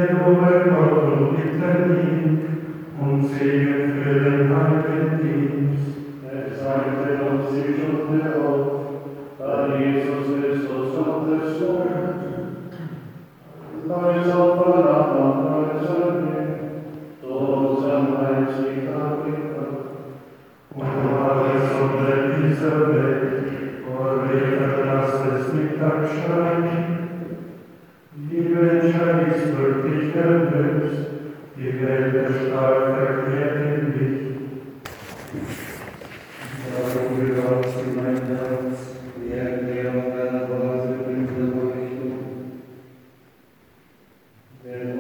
Loben, Gott und Litanie und Segen für den heiligen Dienst. Er zeigte uns die Stunde auf, da Jesus Christus Gottes Sohn, neues Opfer nahm und neues Erleben, Tod am einzigen Anbeter. Und alles unter dieser Welt, vor Wetter lass es nicht absteigen. Die Menschheit ist durch dich erlöst, die Welt erstarrt verkehrt in dich. Darum gehört in mein Herz die Erklärung deiner Worte in der Leuchtung. Der